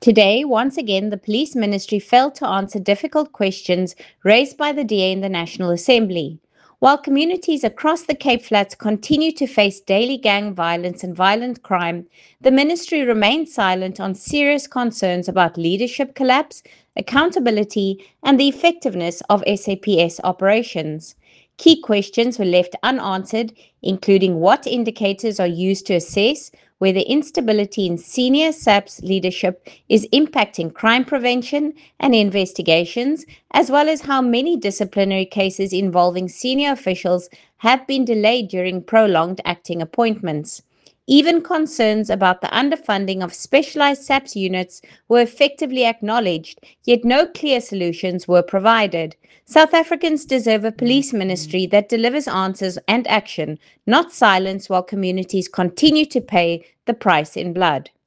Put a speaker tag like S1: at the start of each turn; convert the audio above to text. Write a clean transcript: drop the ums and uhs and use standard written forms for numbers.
S1: Today, once again, the police ministry failed to answer difficult questions raised by the DA in the National Assembly. While communities across the Cape Flats continue to face daily gang violence and violent crime, the ministry remains silent on serious concerns about leadership collapse, accountability, and the effectiveness of SAPS operations. Key questions were left unanswered, including what indicators are used to assess whether instability in senior SAPS leadership is impacting crime prevention and investigations, as well as how many disciplinary cases involving senior officials have been delayed during prolonged acting appointments. Even concerns about the underfunding of specialized SAPS units were effectively acknowledged, yet no clear solutions were provided. South Africans deserve a police ministry that delivers answers and action, not silence while communities continue to pay the price in blood.